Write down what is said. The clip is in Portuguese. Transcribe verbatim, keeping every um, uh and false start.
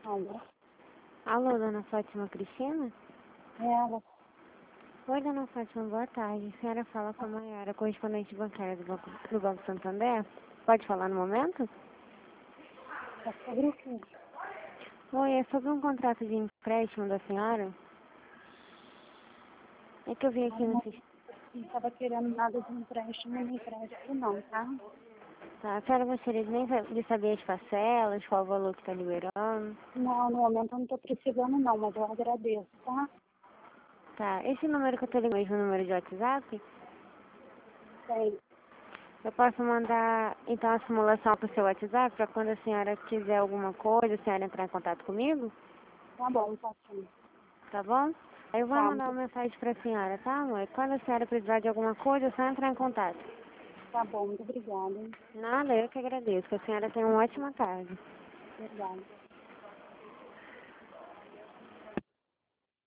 Alô? Alô, dona Fátima Cristina? É ela. Oi, dona Fátima, boa tarde. A senhora fala com a Maiara, correspondente bancária do Banco, do Banco Santander. Pode falar no momento? É sobre o quê? Oi, é sobre um contrato de empréstimo da senhora? É que eu vi Eu aqui no não sistema. estava querendo nada de empréstimo nem crédito não, tá? Tá, a senhora gostaria de, nem sa- de saber as parcelas, qual o valor que está liberando? Não, no momento eu não estou precisando não, mas eu agradeço, tá? Tá, esse número que eu estou ligando é o mesmo número de WhatsApp? Sei. Eu posso mandar, então, a simulação para o seu WhatsApp, para quando a senhora quiser alguma coisa, a senhora entrar em contato comigo? Tá bom, tá sim. Tá bom? Eu vou Tá, mandar uma mensagem pra senhora, tá, amor? Quando a senhora precisar de alguma coisa, é só entrar em contato. tá bom, muito obrigada, hein? Nada, eu que agradeço. Que a senhora tenha uma ótima tarde. Obrigada.